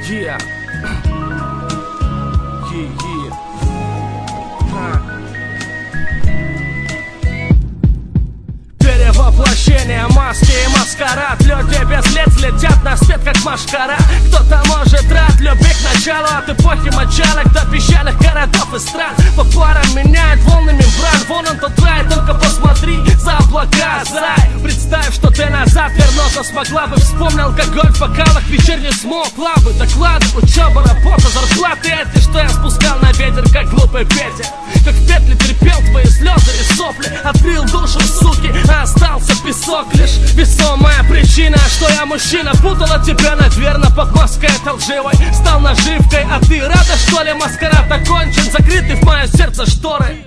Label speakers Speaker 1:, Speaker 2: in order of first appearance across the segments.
Speaker 1: Yeah. Перевоплощение, маски и маскарад. Люди без лиц летят на свет, как машкара. Кто-то может рад любви к началу от эпохи мочалок до песчаных городов и стран. По парам меняет волны мембран. Вон он тот рай, только посмотри за облака, зай. Представь, что ты назад вернуться смогла бы. Вспомнил алкоголь в бокалах, вечерний смог, лавы, доклады, учеба, работа, зарплаты эти, что я спускал на ветер, как глупый Петя. Как в петли терпел твои слезы и сопли. Открыл душу, суки, а остался песок. Лишь весомая причина, что я мужчина. Путала тебя, наверно, под маской этой лживой. Стал наживкой, а ты рада, что ли? Маскарад окончен, закрыты в мое сердце шторы.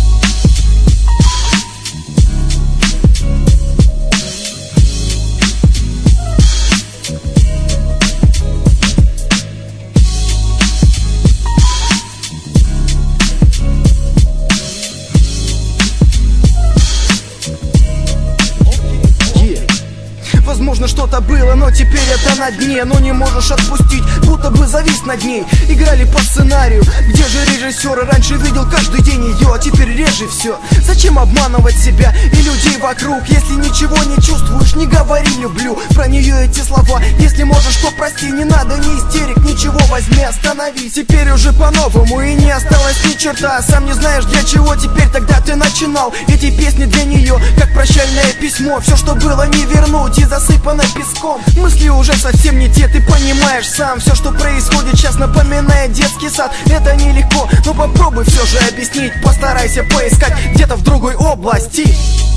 Speaker 2: Возможно, что-то было, но теперь это на дне. Но не можешь отпустить, будто бы завис над ней. Играли по сценарию, где же режиссеры? Раньше видел каждый день ее, а теперь реже все. Зачем обманывать себя и людей вокруг? Если ничего не чувствуешь, не говори люблю про нее эти слова. Если можешь, то прости, не надо ни истерик, ничего, возьми, остановись. Теперь уже по-новому и не осталось ни черта. Сам не знаешь для чего теперь, тогда ты начинал. Эти песни для нее, как прощальное письмо. Все, что было, не вернуть и засыпано песком. Мысли уже совсем не те, ты понимаешь сам. Все, что происходит сейчас, напоминает детский сад. Это нелегко, но попробуй все же объяснить. Постарайся поискать где-то в другой области.